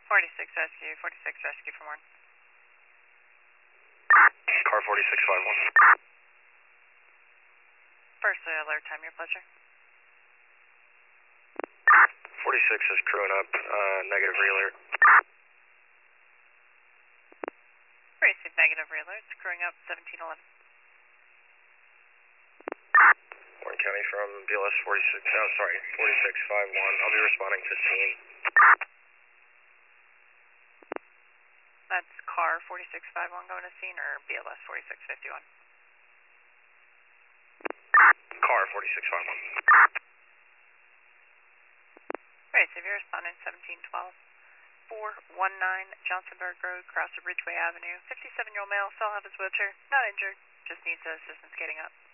46 rescue from Warren. Car 4651. First alert time, your pleasure. 46 is crewing up, negative re-alert. Received negative re-alert, it's crewing up 1711. Warren County from BLS 4651. I'll be responding to scene. That's car 4651 going to scene or BLS 4651? Car 4651. Received, you're responding 1712. 419 Johnsonburg Road, cross of Ridgeway Avenue. 57-year-old male, still have his wheelchair, not injured, just needs assistance getting up.